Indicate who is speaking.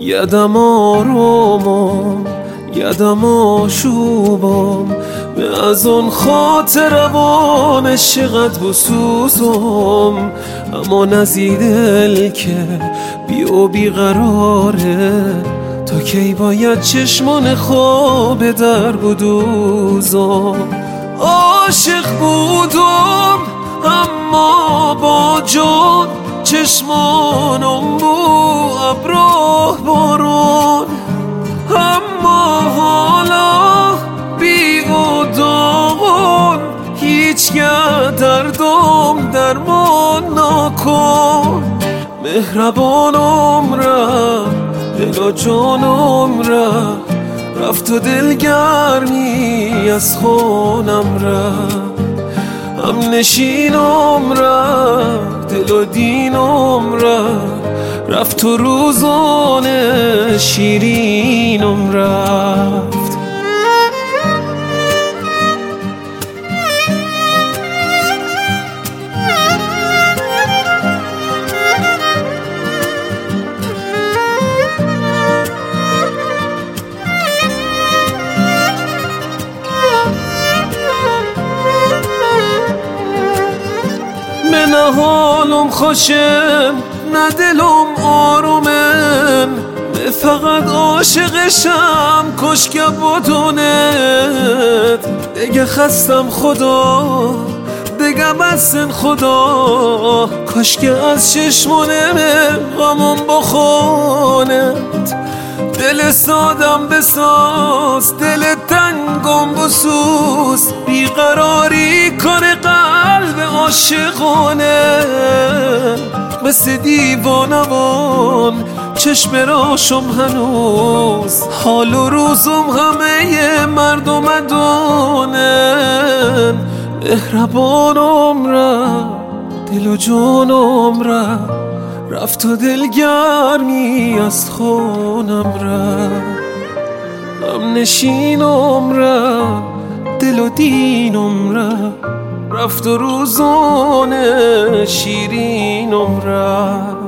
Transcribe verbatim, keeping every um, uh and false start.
Speaker 1: یدم آرومم یدم آشوبم به از اون خاطر روانش چقدر بسوزم، اما نزی دل که بی و بی قراره، تا کی باید چشمان خواب در بدوزم. عاشق بودم اما با جان، چشمانم بو ابراه بارون، اما حالا بی و داغون، هیچ که دردم درمان نکن. مهربانم رفت دل و جانم رفت، رفت و دلگرمی از خونم رفت. هم نشینم رفت دل و دینم رفت، رفت و روزان شیرینم رفت. نه حالم خوشم نه دلم آرومم، نه فقط عاشقشم کاش که بدونت. دیگه خستم خدا دیگه بسن خدا، کاش که از چشمانم غمم بخونت. دل سادم بساز دل تنگم بسوز، بیقراری کنه قلب عاشقانه. مثل دیوانوان چشم راشم هنوز، حال و روزم همه مردم دونن. مهربانم رفت دل و جانم رفت، رفت و دلگرمی از خونم رفت. هم نشینم رفت دل و دینم رفت، رفت و روزان شیرینم رفت.